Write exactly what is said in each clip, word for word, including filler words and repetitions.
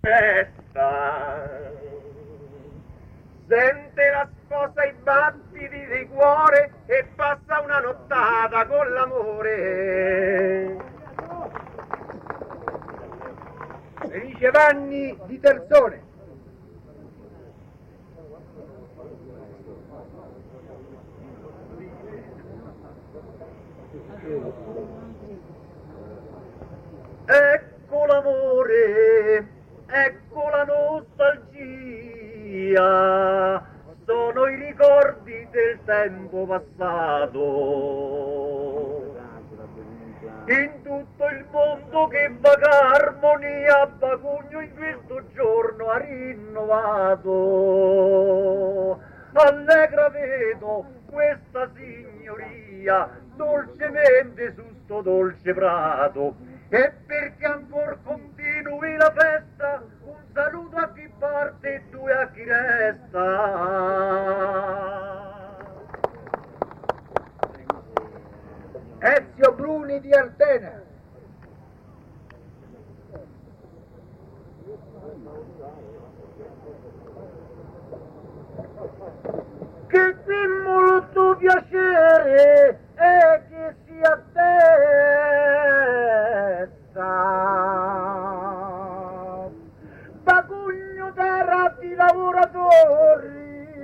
festa. Sente la sposa i battiti di cuore e passa una nottata con l'amore. Felice Vanni di Terzone. Ecco l'amore, ecco la nostalgia, sono i ricordi del tempo passato. In tutto il mondo che vaga armonia, Bagugno in questo giorno ha rinnovato. Allegra vedo questa signoria, dolcemente su sto dolce prato, e perché ancor continui la festa, un saluto a chi parte e due a chi resta. Ezio Bruni di Ardena. Che qui molto piacere è che si attesta Bagugno terra di lavoratori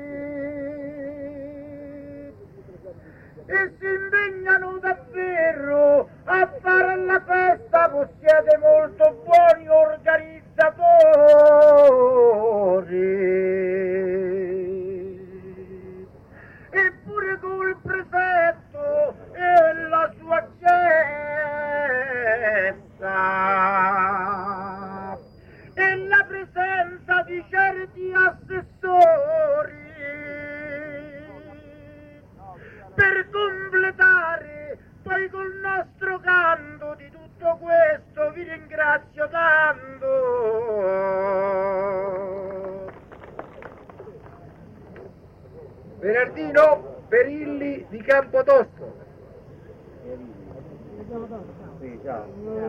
e si impegnano davvero a fare la festa, possiede molto buoni organizzatori. Eppure col prefetto e la sua gesta e la presenza di certi assessori, per completare poi col nostro canto di tutto questo vi ringrazio tanto. Bernardino Perilli di Campotosto. Sì, ciao.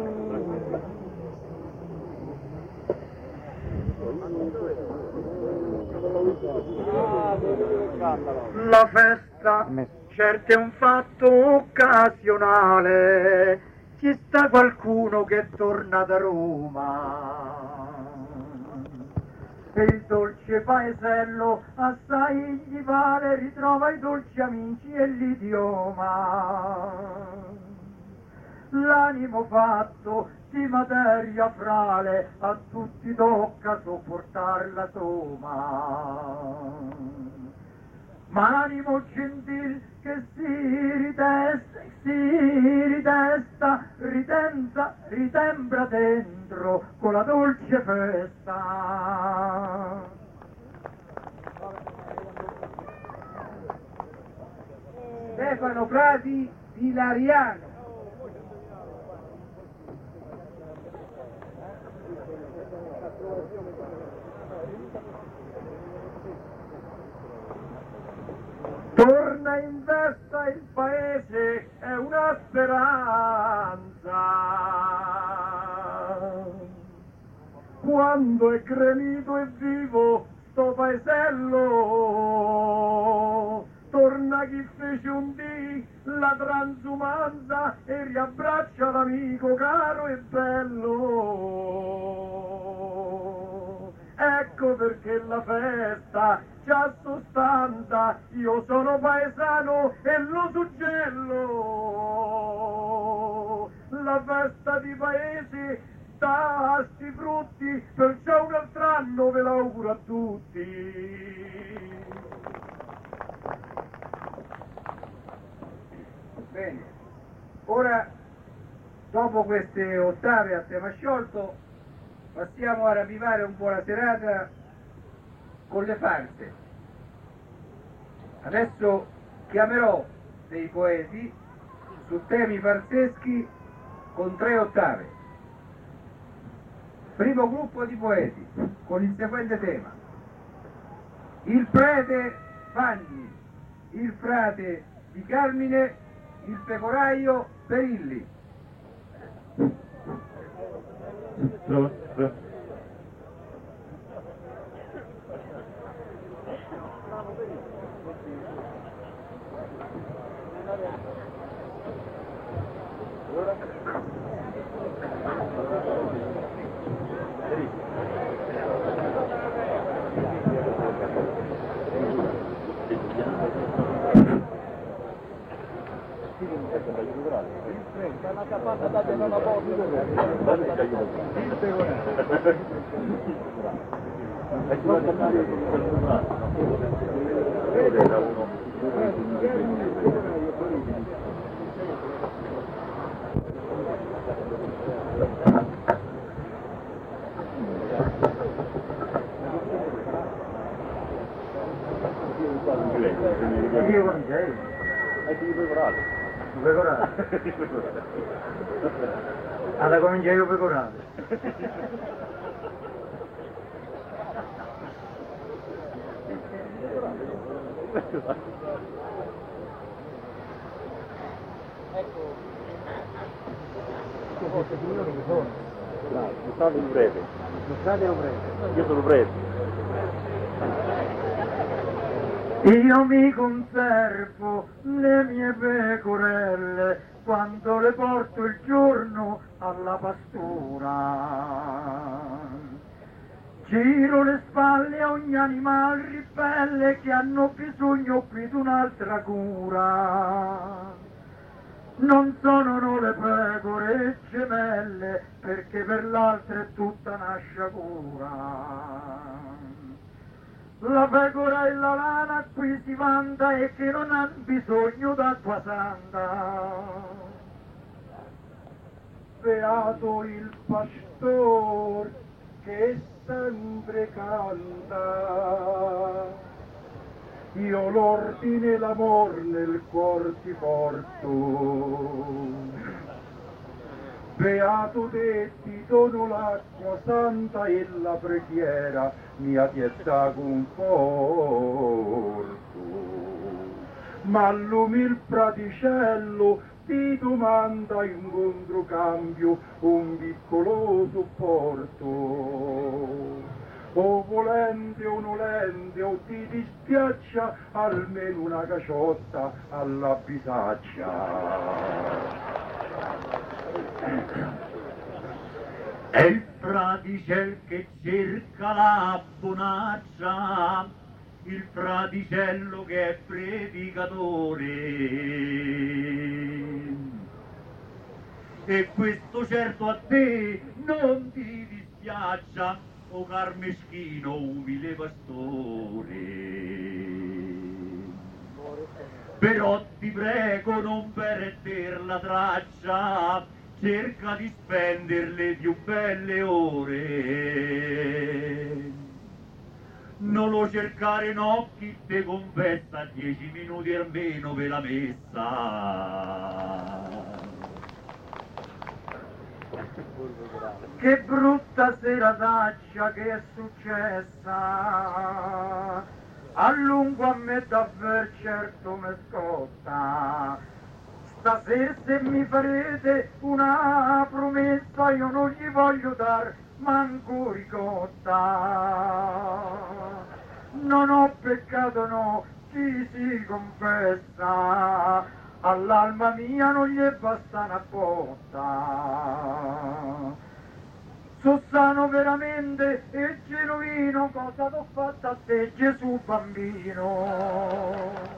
La festa certo è un fatto occasionale, ci sta qualcuno che torna da Roma e il dolce paesello assai gli vale, ritrova i dolci amici e l'idioma. L'animo fatto di materia frale, a tutti tocca sopportar la soma. Ma animo gentil che si ritesta, si ritesta, ritenza, ritembra dentro con la dolce festa. Stefano Prati di Lariano. Torna in festa il paese, è una speranza. Quando è gremito e vivo sto paesello, torna chi fece un dì la transumanza e riabbraccia l'amico caro e bello. Ecco perché la festa c'ha sostanza, io sono paesano e lo suggello. La festa di paese dà sti frutti, perciò un altro anno ve l'auguro a tutti. Bene, ora dopo queste ottave a tema sciolto passiamo a ravvivare un po' la serata con le farse. Adesso chiamerò dei poeti su temi farseschi con tre ottave. Primo gruppo di poeti con il seguente tema: il prete Vanni, il frate di Carmine, il pecoraio Perilli. Allora comincia io pecorare. Questi signori che sono? No, lo stato un prete. Lo state o prete? Io sono prete. Io mi conservo le mie pecorelle quando le porto il giorno alla pastura. Giro le spalle a ogni animale ribelle che hanno bisogno qui di un'altra cura. Non sono no le pecore gemelle perché per l'altra è tutta una sciagura. La pecora e la lana qui si vanta e che non ha bisogno d'acqua santa. Beato il pastor che sempre canta, io l'ordine e l'amor nel cuor ti porto. Beato te, ti dono l'acqua santa e la preghiera mia ti è da conforto. Ma l'umil praticello ti domanda in controcambio un piccolo supporto. O volente o nolente o ti dispiaccia almeno una caciotta alla bisaccia. È il fraticel che cerca la bonaccia, il fraticello che è predicatore. E questo certo a te non ti dispiaccia, o car meschino umile pastore. Però ti prego non perder la traccia, cerca di spendere le più belle ore. Non lo cercare no, chi te confessa dieci minuti almeno per la messa. Che brutta serataccia che è successa, a lungo a me davvero certo me scotta. Stasera se mi farete una promessa io non gli voglio dar manco ricotta. Non ho peccato no, chi si confessa, all'alma mia non gli basta una botta. So sano veramente e genuino, cosa t'ho fatto a te Gesù bambino?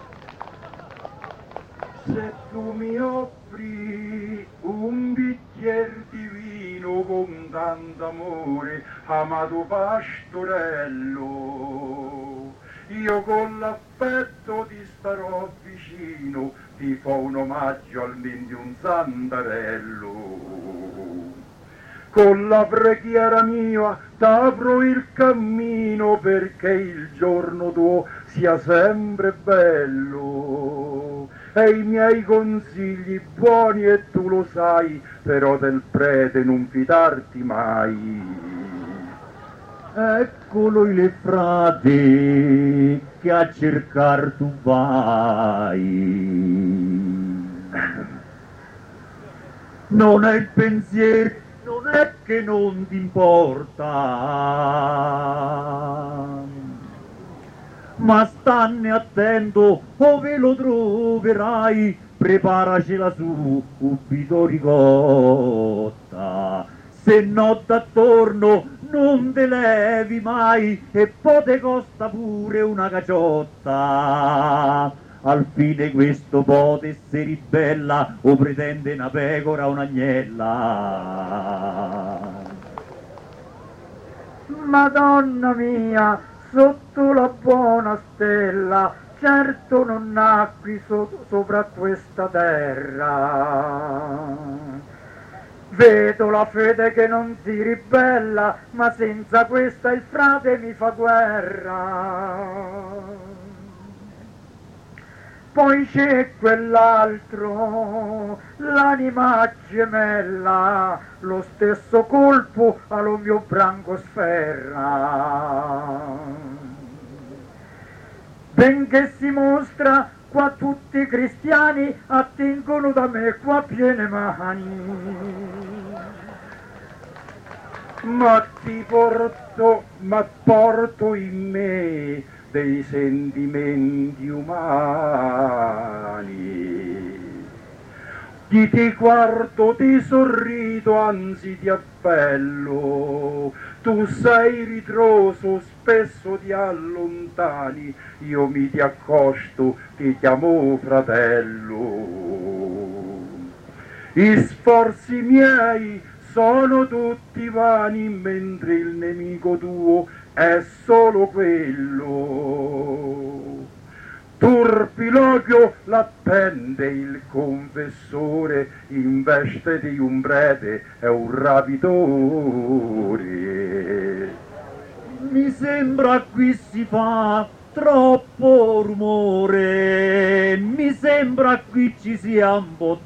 Se tu mi offri un bicchiere di vino con tanto amore, amato pastorello, io con l'affetto ti starò vicino, ti fa un omaggio almeno di un santarello. Con la preghiera mia t'apro il cammino perché il giorno tuo sia sempre bello. E i miei consigli buoni e tu lo sai, però del prete non fidarti mai. Eccolo il frate che a cercar tu vai. Non è il pensiero, non è che non ti importa, ma stanne attento, ove lo troverai, preparacela subito ricotta. Se no d'attorno non te levi mai, e poi te costa pure una caciotta. Al fine questo pote se ribella, o pretende una pecora o un'agnella. Madonna mia, sotto la buona stella, certo non nacqui so sopra questa terra. Vedo la fede che non si ribella, ma senza questa il frate mi fa guerra. Poi c'è quell'altro, l'anima gemella, lo stesso colpo allo mio branco sferra. Benché si mostra qua tutti i cristiani attengono da me qua piene mani. Ma ti porto, ma porto in me dei sentimenti umani. Ti ti guardo, ti sorrido, anzi ti appello. Tu sei ritroso, spesso ti allontani, io mi ti accosto, ti chiamo fratello. I sforzi miei sono tutti vani, mentre il nemico tuo è solo quello. Turpiloquio l'attende il confessore, in veste di un prete è un rapitore. Mi sembra qui si fa troppo rumore, mi sembra qui ci sia un po'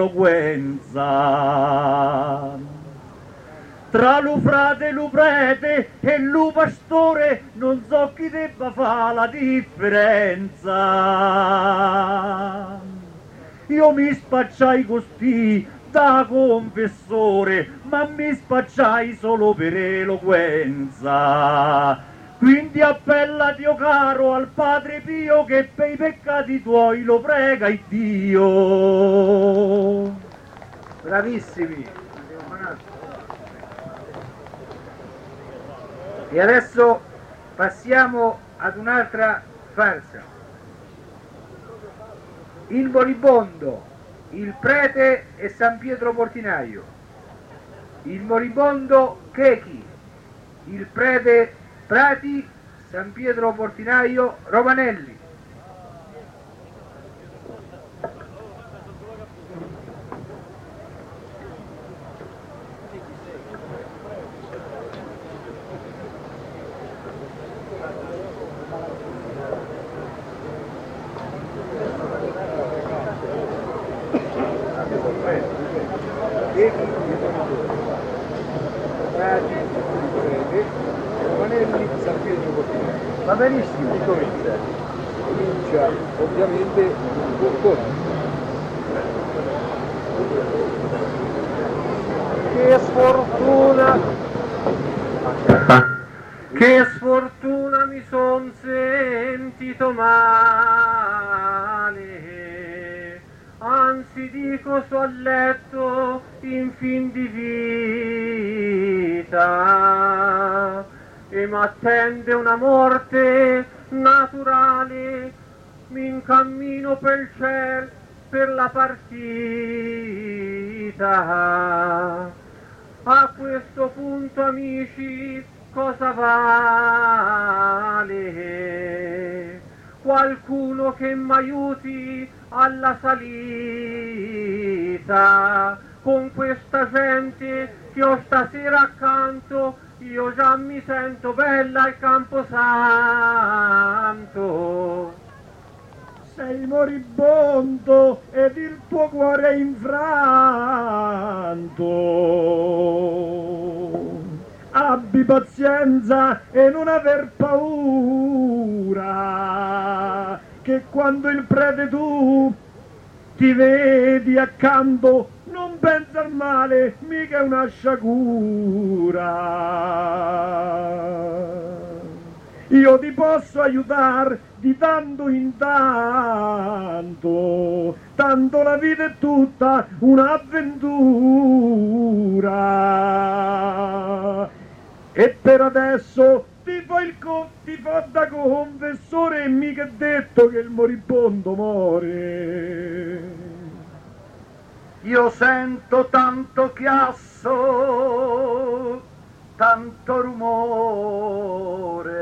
d'eloquenza. Tra lu frate, lu prete e lu pastore non so chi debba fare la differenza. Io mi spacciai costì da confessore, ma mi spacciai solo per eloquenza. Quindi appellati, o caro, al Padre Pio, che per i peccati tuoi lo prega il Dio. Bravissimi. E adesso passiamo ad un'altra farsa. Il moribondo, il prete e San Pietro Portinaio. Il moribondo Chechi, il prete Prati, San Pietro Portinaio Romanelli. Va benissimo, comincia ovviamente un boccone. Che sfortuna, che sfortuna mi son sentito male, anzi dico so a letto in fin di vita. E m'attende una morte naturale, mi incammino per il cielo, per la partita. A questo punto, amici, cosa vale? Qualcuno che m'aiuti alla salita, con questa gente che ho stasera accanto. Io già mi sento bella al Camposanto. Sei moribondo ed il tuo cuore è infranto. Abbi pazienza e non aver paura, che quando il prete tu ti vedi accanto non pensa al male, mica è una sciagura. io ti posso aiutare di tanto in tanto, tanto la vita è tutta un'avventura. E per adesso ti fa il co- ti fa da confessore e mica è detto che il moribondo muore. Io sento tanto chiasso, tanto rumore,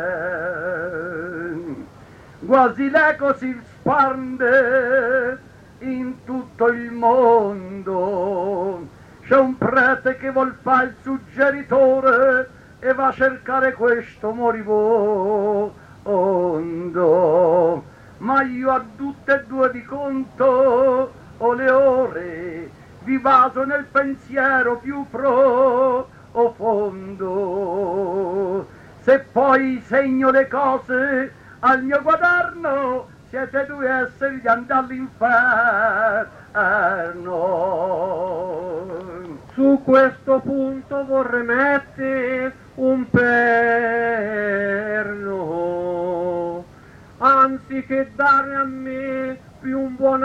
quasi l'eco si spande in tutto il mondo. C'è un prete che vuol fare il suggeritore e va a cercare questo moribondo. Ma io a tutte e due di conto ho le ore, vi vaso nel pensiero più profondo. Se poi segno le cose al mio quaderno, siete due esseri di andare all'inferno. Su questo punto vorrei mettere un perno, anziché dare a me più un buon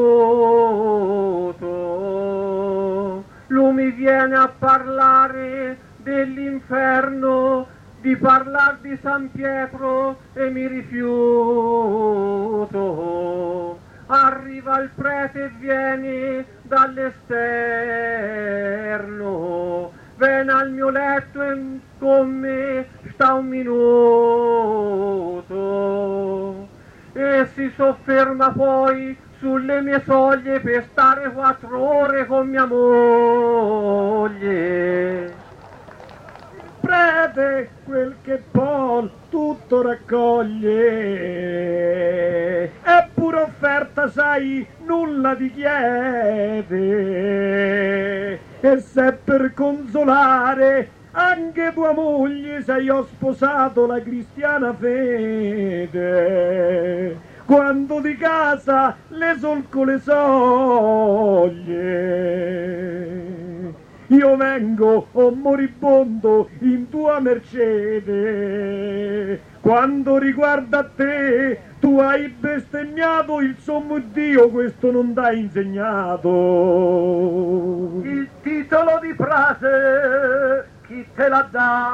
aiuto. Lui mi viene a parlare dell'inferno, di parlare di San Pietro e mi rifiuto. Arriva il prete e viene dall'esterno, viene al mio letto e con me sta un minuto e si sofferma poi sulle mie soglie per stare quattro ore con mia moglie. Prete quel che può tutto raccoglie, è pure offerta, sai, nulla ti chiede. E se per consolare anche tua moglie, sai, ho sposato la cristiana fede, quando di casa le solco le soglie. Io vengo, o oh moribondo, in tua mercede. Quando riguarda a te, tu hai bestemmiato il sommo Dio, questo non t'ha insegnato. Il titolo di frase, chi te l'ha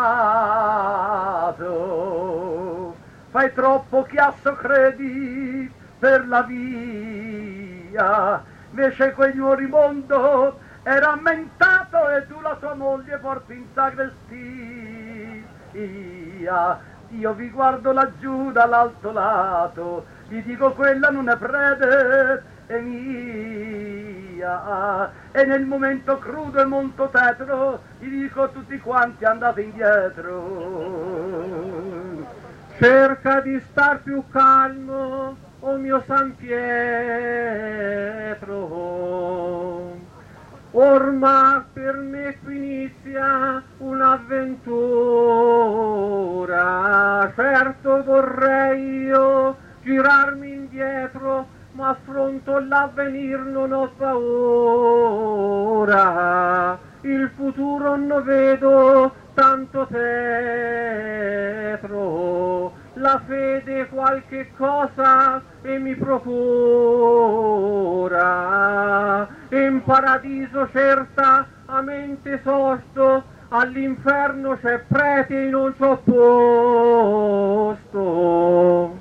dato? Fai troppo chiasso, credi, per la via. Invece quel moribondo è rammentato e tu la sua moglie porti in sagrestia. Io vi guardo laggiù dall'alto lato, vi dico quella non è prete, è mia. E nel momento crudo e molto tetro, vi dico tutti quanti andate indietro. Cerca di star più calmo, o mio San Pietro. Ormai per me qui inizia un'avventura. Certo vorrei io girarmi indietro, ma affronto l'avvenir, non ho paura. Il futuro non vedo tanto tetro, la fede qualche cosa e mi procura. In paradiso certamente sosto, all'inferno c'è prete e non c'ho posto.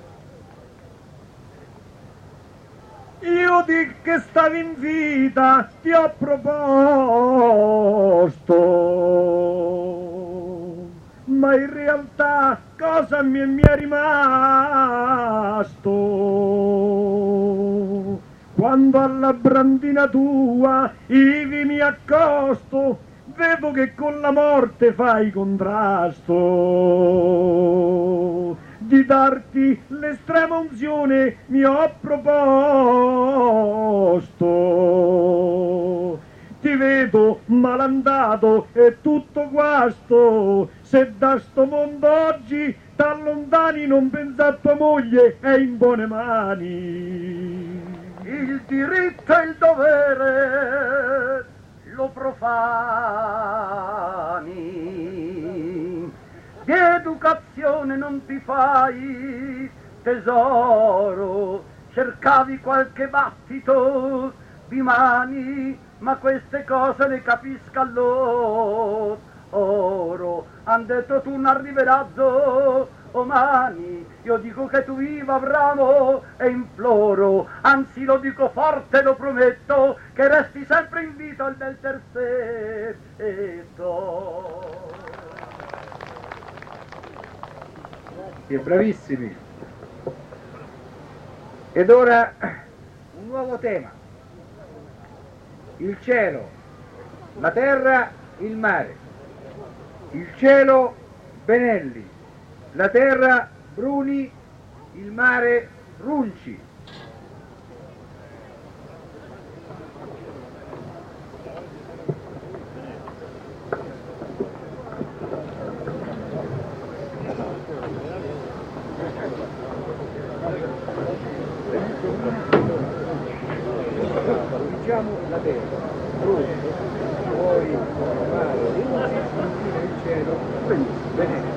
Io di che stavi in vita ti ho proposto, ma in realtà cosa mi, mi è rimasto? Quando alla brandina tua ivi mi accosto, vedo che con la morte fai contrasto. Di darti l'estrema unzione mi ho proposto. Ti vedo malandato e tutto guasto, se da sto mondo oggi t'allontani non pensa a tua moglie, è in buone mani. Il diritto e il dovere lo profani, di educazione non ti fai tesoro, cercavi qualche battito di mani, ma queste cose le capisca loro. Han detto tu non arriverai domani, io dico che tu viva bravo e imploro, anzi lo dico forte, lo prometto, che resti sempre in vita il bel terzetto. Sì, bravissimi. Ed ora un nuovo tema. Il cielo, la terra, il mare. Il cielo, Benelli. La terra, Bruni. Il mare, Runci. Diciamo la terra, Bruni, poi il mare, Runci, infine il cielo, Benelli.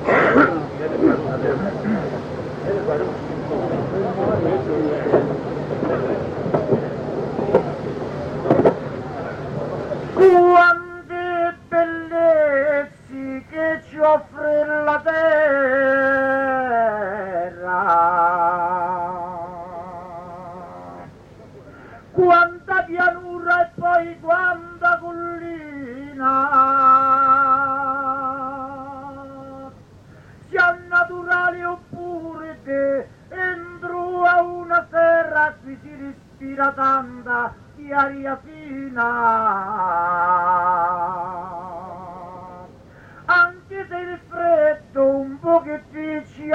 Quante bellezze che ci offre la terra, quanta pianura e poi quanta collina, sia naturali oppure che entro a una serra qui si respira tanta di aria fina, anche se il freddo un pochettino ci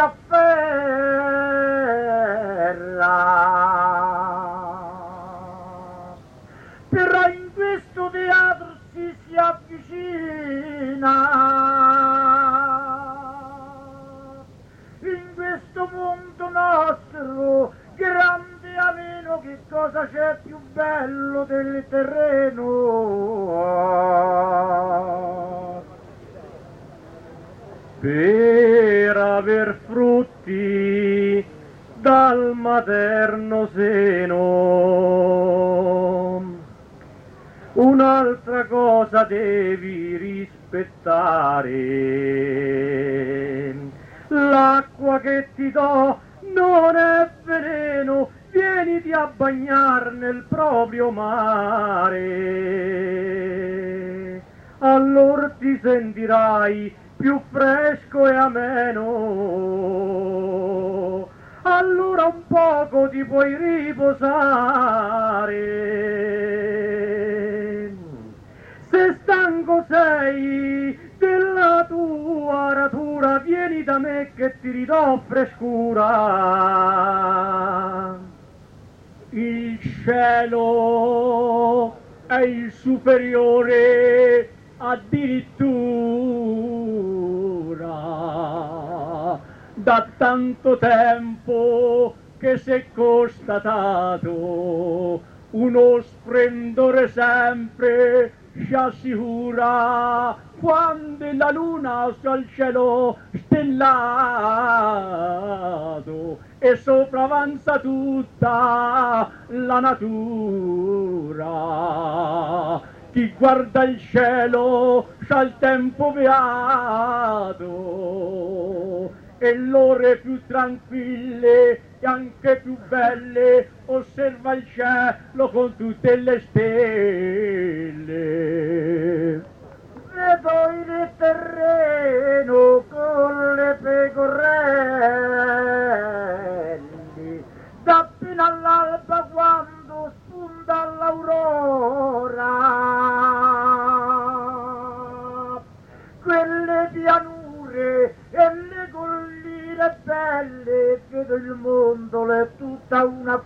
afferra, però in questo teatro si si avvicina, in questo mondo nostro grande ameno, che cosa c'è più bello del terreno? Per aver frutti dal materno seno, un'altra cosa devi rispettare: l'acqua che ti do non è veleno, vieniti a bagnar nel proprio mare, allora ti sentirai più fresco e ameno, allora un poco ti puoi riposare. Se stanco sei della tua aratura, vieni da me che ti ridò frescura. Il cielo è il superiore addirittura, da tanto tempo che s'è constatato uno splendore sempre ci assicura, quando la luna sul cielo stellato e sopravanza tutta la natura. Chi guarda il cielo c'ha il tempo beato e l'ore più tranquille e anche più belle, osserva il cielo con tutte le stelle. Vedo il terreno con le pecorelli, d'appena all'alba quando spunta l'aurora, quelle pianure e le colline belle, vedo il mondo è tutta una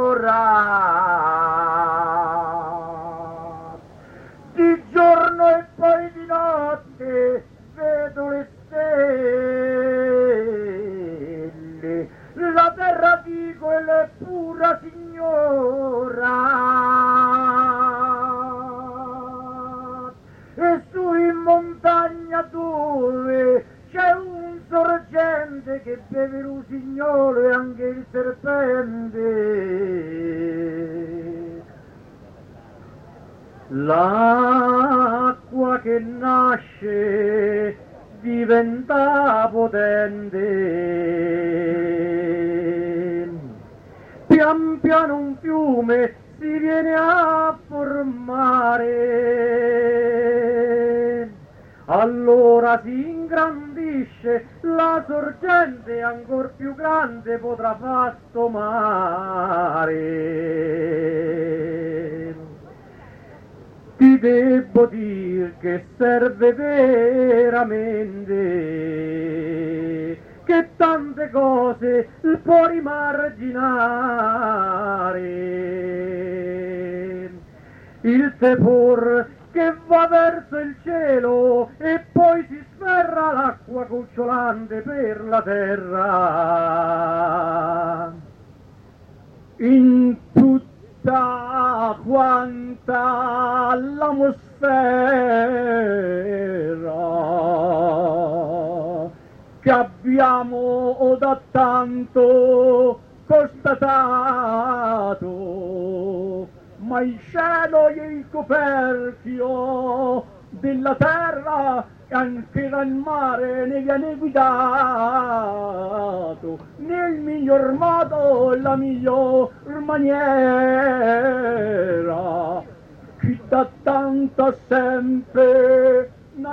flora. Di giorno e poi di notte vedo le stelle, l'acqua che nasce diventa potente, pian piano un fiume si viene a formare, allora si ingrandisce la sorgente, ancor più grande potrà far sto mare. Ti devo dire che serve veramente, che tante cose può rimarginare. Il tepor che va verso il cielo e poi si sferra l'acqua gocciolante per la terra. In tutta quanta l'atmosfera che abbiamo da tanto constatato, ma il cielo è il coperchio della terra e anche dal mare ne viene guidato nel miglior modo, la miglior maniera. Chi da tanto ha sempre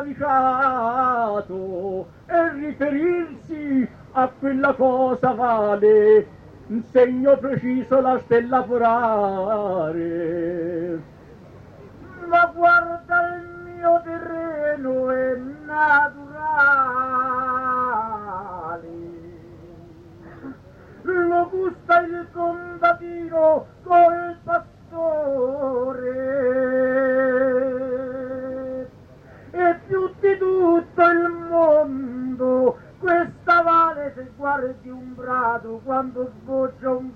navigato e riferirsi a quella cosa vale un segno preciso la stella polare. Ma guarda, il mio terreno è naturale, lo gusta il contadino col pastore, e più di tutto il mondo questa vale, se guardi un prato quando sboccia un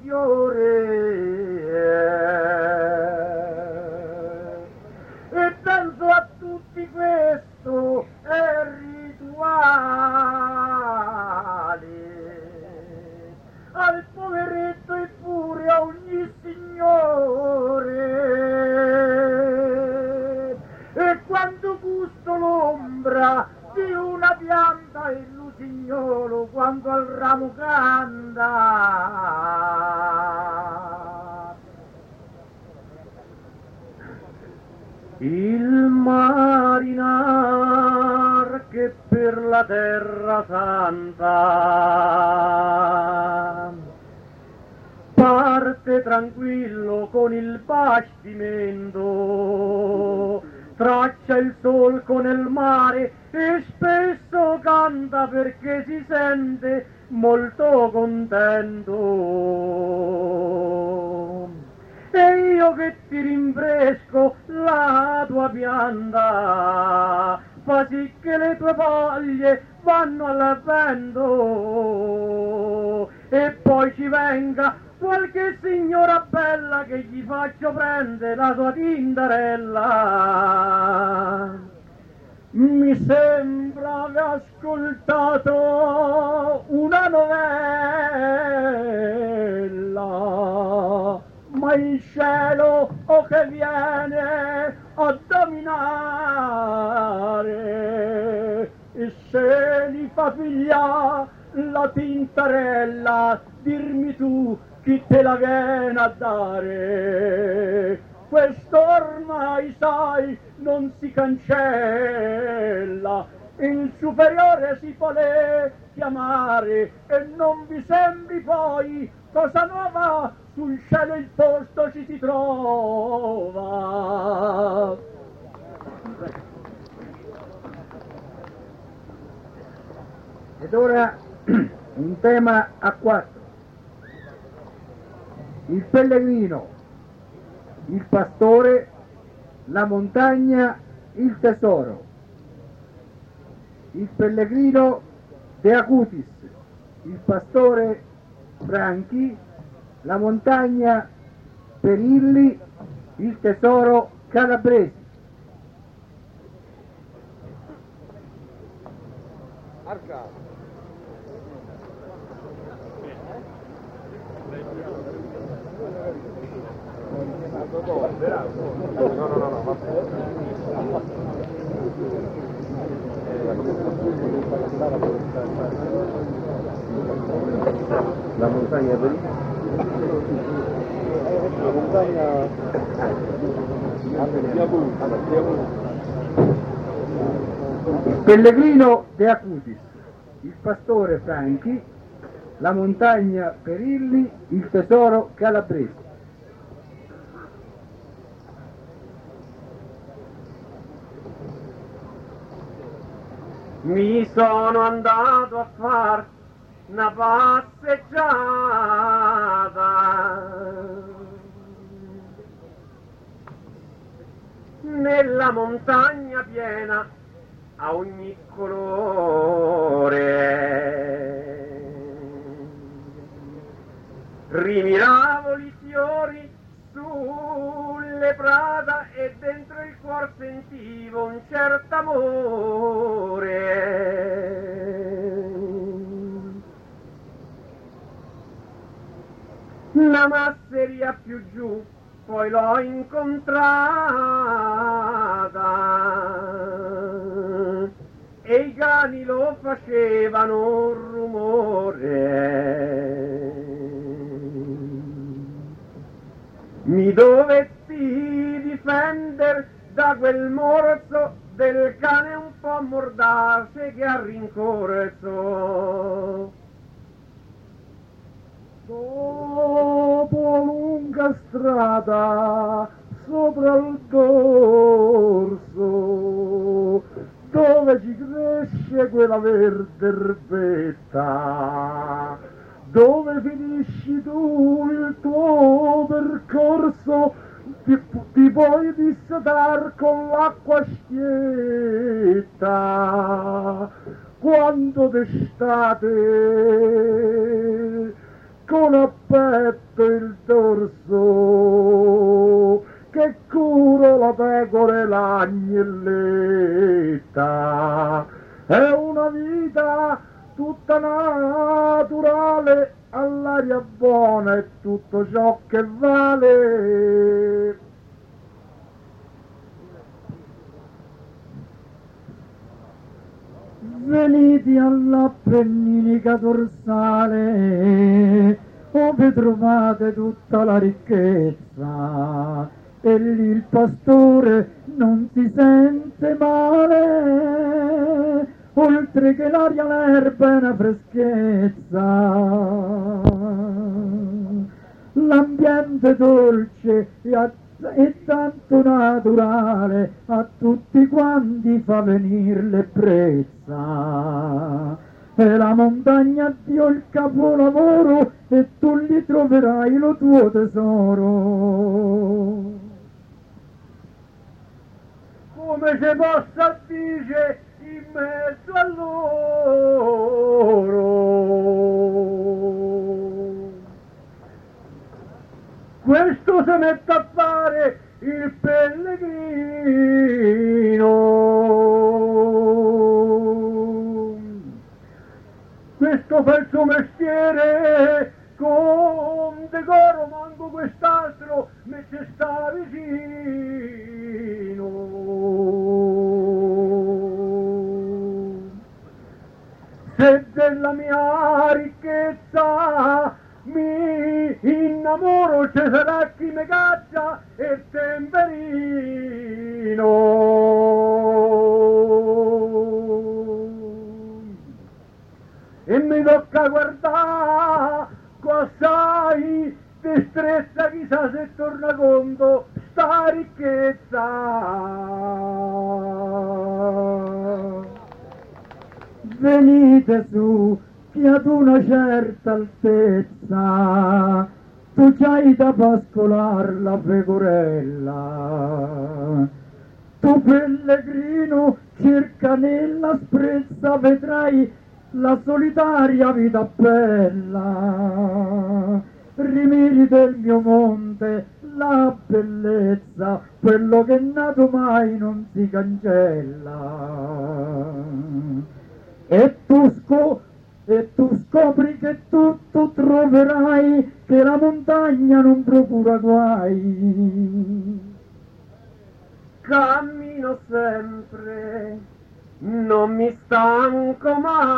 fiore. E penso a tutti, questo è rituale, al poveretto e pure a ogni signore. E quando gusto l'ombra di una pianta e l'usignolo quando al ramo canta, il marinar che per la terra santa parte tranquillo con il bastimento, traccia il solco nel mare e spesso canta perché si sente molto contento. E io che ti rinfresco la tua pianta, fa sì che le tue foglie vanno al vento, e poi ci venga qualche signora bella che gli faccio prendere la tua tintarella. Mi sembra aver ascoltato una novella, ma il cielo o che viene a dominare, e se li fa figlia la tintarella, dirmi tu chi te la viene a dare. Questo ormai sai non si cancella, il superiore si vuole chiamare, e non vi sembri poi cosa nuova, sul cielo il posto ci si trova. Ed ora un tema a quattro. Il pellegrino, il pastore, la montagna, il tesoro. Il pellegrino De Acutis, il pastore Franchi, la montagna Perilli, il tesoro Calabresi. Arca. La montagna per la montagna il pellegrino De Acutis, il pastore Franchi, la montagna Perilli, il tesoro calabrese. Mi sono andato a far una passeggiata nella montagna piena a ogni colore. Rimiravo i fiori sulle prata e dentro il cuor sentivo un certo amore. Una masseria più giù poi l'ho incontrata e i cani lo facevano un rumore. Mi dovetti difendere da quel morso del cane un po' mordace che ha rincorso. Dopo lunga strada sopra il dorso dove ci cresce quella verde erbetta, dove finisci tu il tuo percorso, ti, ti puoi dissetar con l'acqua schietta, quando d'estate con a petto il dorso che curo la pecora e l'agnelletta. È una vita tutta naturale, all'aria buona è tutto ciò che vale. Venite all'Appenninica dorsale, dove trovate tutta la ricchezza, e lì il pastore non si sente male, oltre che l'aria, l'erba e una freschezza. L'ambiente dolce e a è tanto naturale, a tutti quanti fa venir l'ebbrezza. E la montagna Dio il capolavoro, e tu li troverai lo tuo tesoro. Come se possa dire in mezzo a loro, questo si mette a fare il pellegrino, questo fa il suo mestiere con decoro, manco quest'altro me ci sta vicino. Se della mia ricchezza mi innamoro, ci sarà chi mi caccia e temperino. E mi tocca guardare assai destrezza, chissà se torna conto sta ricchezza. Venite su, che ad una certa altezza tu c'hai da pascolar la pecorella. Tu pellegrino cerca nella sprezza, vedrai la solitaria vita bella. Rimiri del mio monte la bellezza, quello che è nato mai non si cancella. E tu sco e tu scopri che tutto troverai, che la montagna non procura guai. Cammino sempre, non mi stanco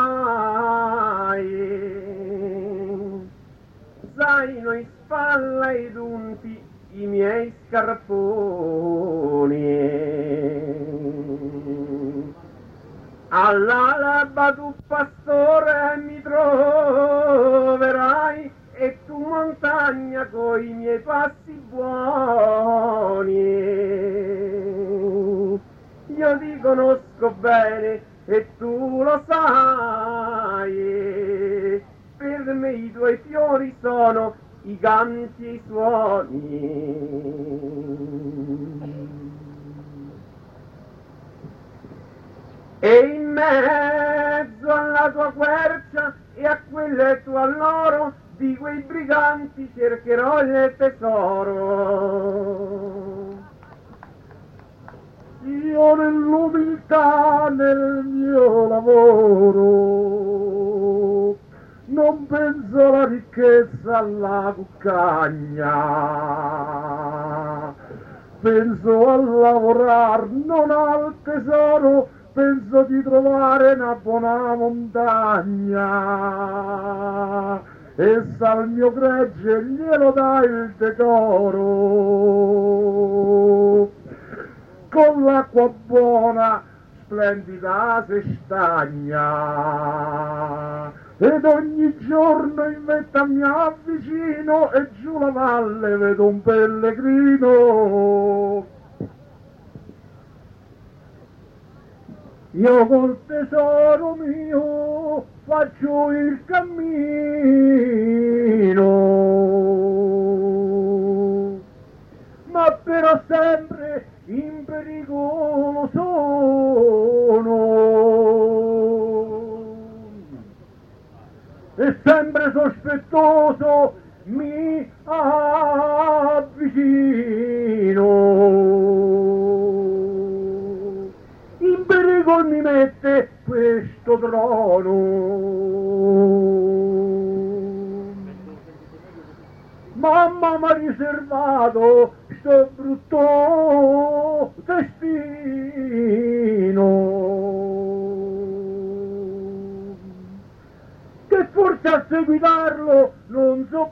mai, zaino in spalla ed unti i miei scarponi. All'alba tu pastore mi troverai, e tu montagna coi miei passi buoni. Io ti conosco bene e tu lo sai, per me i tuoi fiori sono i canti e i suoni. E in mezzo alla tua quercia e a quelle tua loro, di quei briganti cercherò il tesoro. Io nell'umiltà nel mio lavoro non penso alla ricchezza, alla cuccagna, penso a lavorare, non al tesoro, penso di trovare una buona montagna, e al mio gregge glielo dà il decoro, con l'acqua buona, splendida se stagna, ed ogni giorno in vetta mi avvicino e giù la valle vedo un pellegrino. Io col tesoro mio faccio il cammino, ma però sempre in pericolo sono, e sempre sospettoso mi avvicino. In pericolo mi mette questo trono. Mamma m'ha riservato sto brutto destino, che forse a seguitarlo non so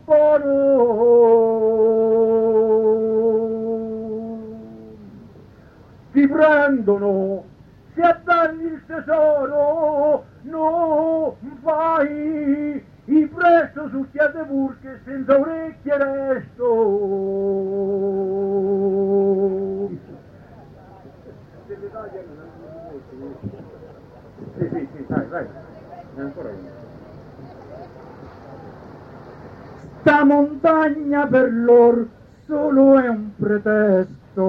buono. Ti prendono, se a dargli il tesoro non fai i presto su chiate burche senza orecchie resto. Sì, sì, sì, vai, vai, è ancora uno. Sta montagna per lor solo è un pretesto,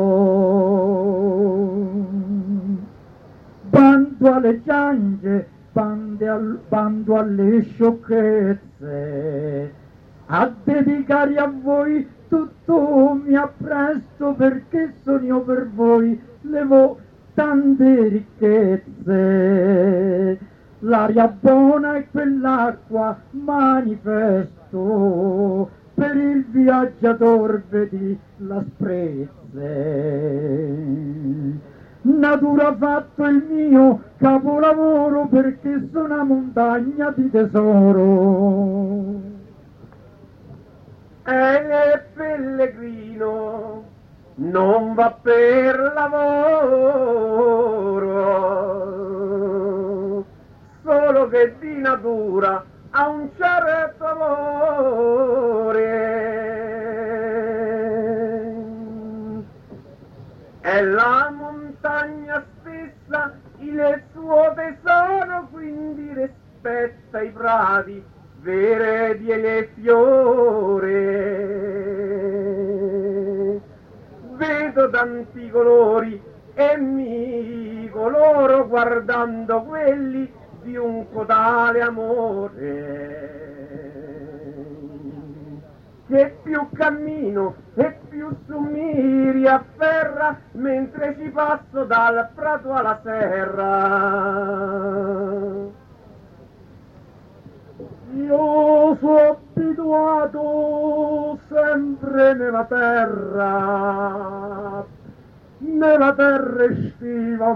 bando alle ciance, al, bando alle sciocchezze, a dedicare a voi tutto mi appresto, perché sono io per voi levo tante ricchezze, l'aria buona e quell'acqua manifesto, per il viaggiator vedi l'asprezze. Natura ha fatto il mio capolavoro, perché sono una montagna di tesoro. E pellegrino non va per lavoro, solo che di natura ha un certo valore. È la montagna stessa il suo tesoro, quindi rispetta i prati, veredi e le fiore. Vedo tanti colori e mi coloro guardando quelli di un cotale amore. Che più cammino e più su mi riafferra, mentre ci passo dal prato alla serra. Io sono abituato sempre nella terra, nella terra estiva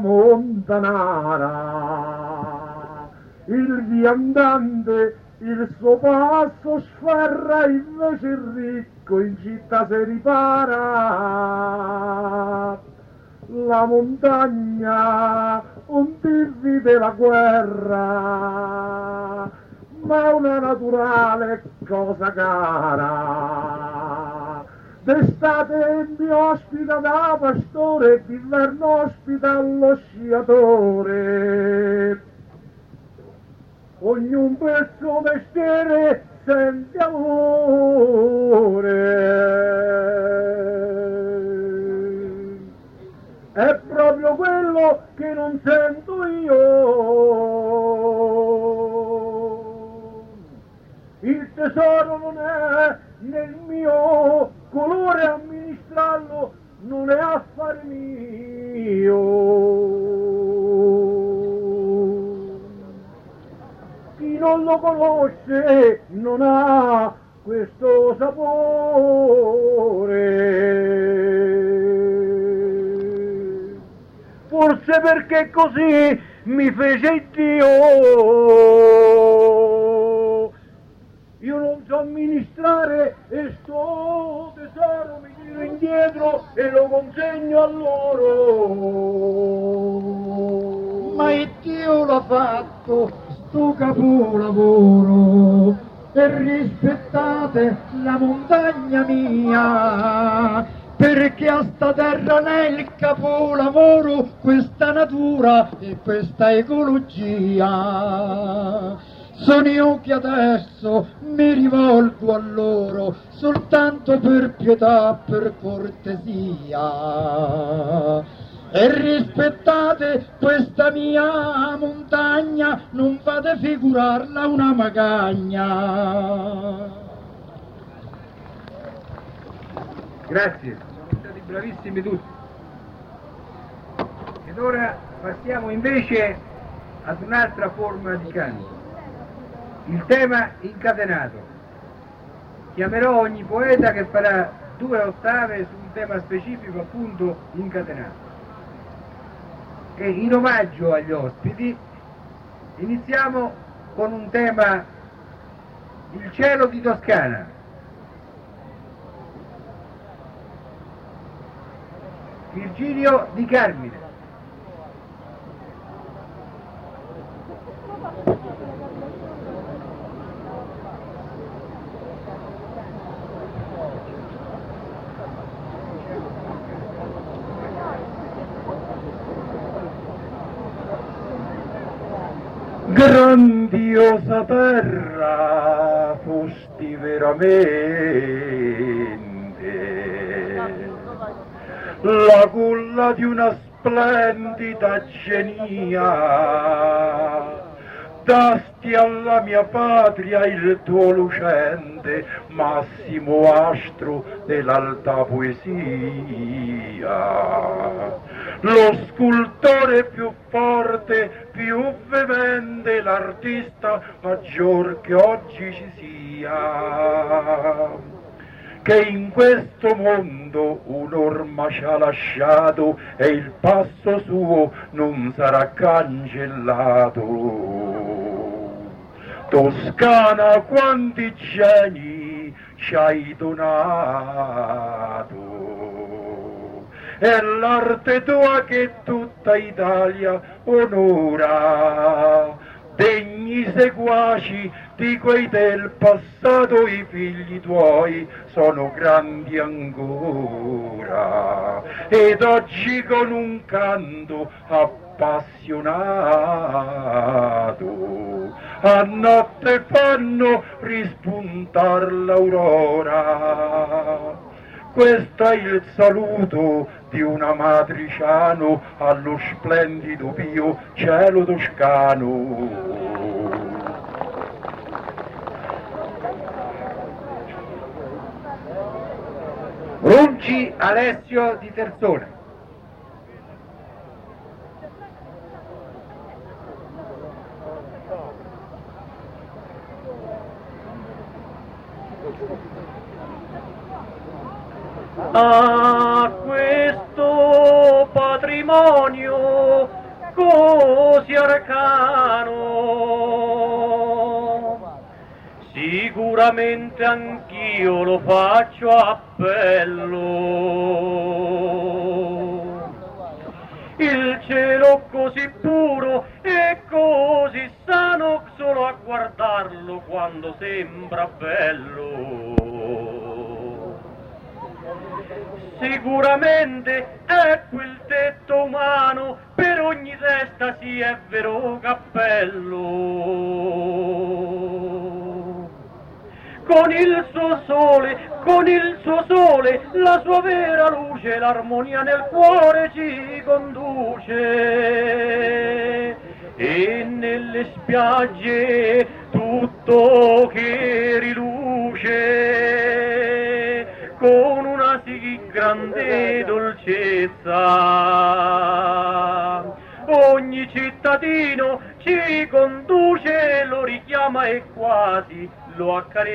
montanara. Il viandante il suo passo sferra, invece il ricco in città si ripara. La montagna un tirvi della guerra, ma è una naturale cosa cara. D'estate mi ospita da pastore, d'inverno ospita lo sciatore. Ognuno per il suo mestiere sente amore. È proprio quello che non sento io. Il tesoro non è nel mio colore, amministrarlo non è affare mio. Chi non lo conosce non ha questo sapore. Forse perché così mi fece Dio. Io non so amministrare e sto tesoro mi tiro indietro e lo consegno a loro. Ma il Dio l'ha fatto sto capolavoro e rispettate la montagna mia, perché a sta terra n'è il capolavoro, questa natura e questa ecologia. Sono io che adesso mi rivolgo a loro soltanto per pietà, per cortesia. E rispettate questa mia montagna, non fate figurarla una magagna. Grazie, sono stati bravissimi tutti. Ed ora passiamo invece ad un'altra forma di canto. Il tema incatenato. Chiamerò ogni poeta che farà due ottave su un tema specifico, appunto incatenato. E in omaggio agli ospiti iniziamo con un tema, il cielo di Toscana. Virgilio Di Carmine. Grandiosa terra fosti veramente, la culla di una splendida genia. Dasti alla mia patria il tuo lucente, massimo astro dell'alta poesia. Lo scultore più forte, più veemente, l'artista maggior che oggi ci sia. Che in questo mondo un'orma ci ha lasciato e il passo suo non sarà cancellato. Toscana, quanti geni ci hai donato, è l'arte tua che tutta Italia onora. Degni seguaci di quei del passato, i figli tuoi sono grandi ancora, ed oggi con un canto appassionato a notte fanno rispuntar l'aurora. Questo è il saluto di un amatriciano allo splendido pio cielo toscano. Runci Alessio di Terzona. a questo patrimonio così arcano. Sicuramente anch'io lo faccio appello. Il cielo così puro e così sano solo a guardarlo quando sembra bello. Sicuramente è quel tetto umano, per ogni testa sì è vero cappello. Con il suo sole, con il suo sole, la sua vera luce, l'armonia nel cuore ci conduce. E nelle spiagge tutto che riluce, con una sì grande dolcezza. Ogni cittadino ci conduce, lo richiama e quasi lo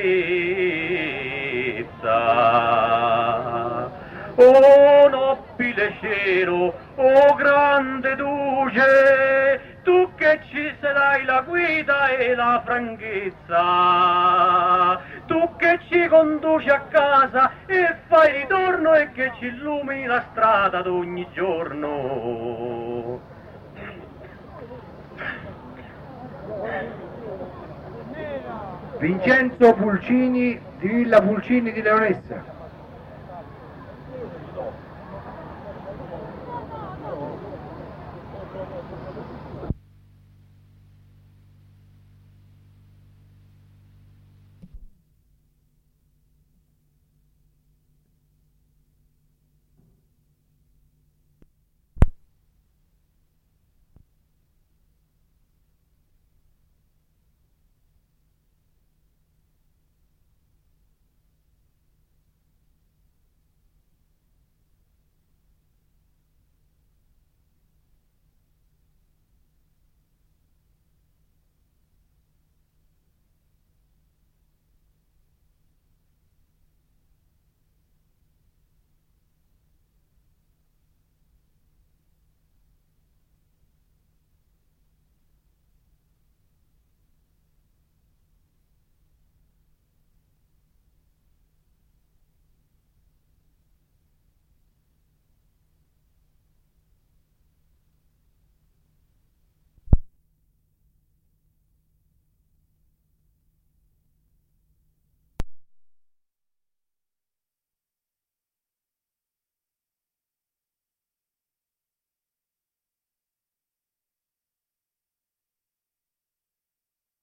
accarezza. O nobile cielo, o grande duce, tu che ci sarai la guida e la franchezza, tu che ci conduci a casa e fai ritorno e che ci illumini la strada ad ogni giorno. Vincenzo Pulcini di Villa Pulcini di Leonessa.